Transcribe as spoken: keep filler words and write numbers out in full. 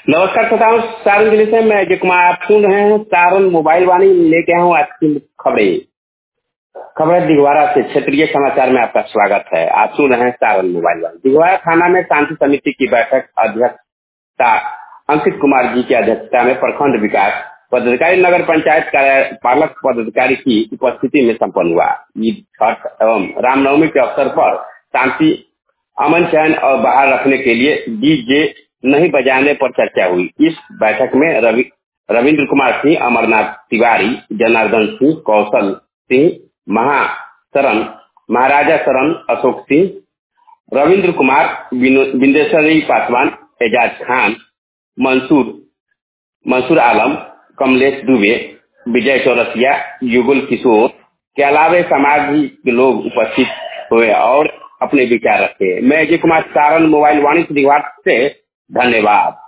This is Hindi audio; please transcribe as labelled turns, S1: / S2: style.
S1: नमस्कार श्रोताओं, सारण जिले से मैं अजय कुमार। आप सुन रहे हैं सारण मोबाइल वाणी। लेके आया हूँ आज की खबरें खबरें दिगवारा से। क्षेत्रीय समाचार में आपका स्वागत है। आप सुन रहे हैं सारण मोबाइल वाणी। दिगवारा थाना में शांति समिति की बैठक अध्यक्षता अंकित कुमार जी की अध्यक्षता में प्रखंड विकास पदाधिकारी नगर पंचायत कार्यपालक पदाधिकारी की उपस्थिति में संपन्न हुआ। ईद, छठ एवं रामनवमी के अवसर पर शांति, अमन चैन और बाहर रखने के लिए डीजे नहीं बजाने पर चर्चा हुई। इस बैठक में रवि रविंद्र कुमार सिंह, अमरनाथ तिवारी, जनार्दन सिंह, कौशल सिंह, महाशरण, महाराजा शरण, अशोक सिंह, रविंद्र कुमार, बिंदेश्वरी पासवान, एजाज खान, मंसूर मंसूर आलम, कमलेश दुबे, विजय चौरसिया, युगल किशोर के अलावा समाज के लोग उपस्थित हुए और अपने विचार रखे। मैं अजय कुमार, सारण मोबाइल वाणी से धन्यवाद।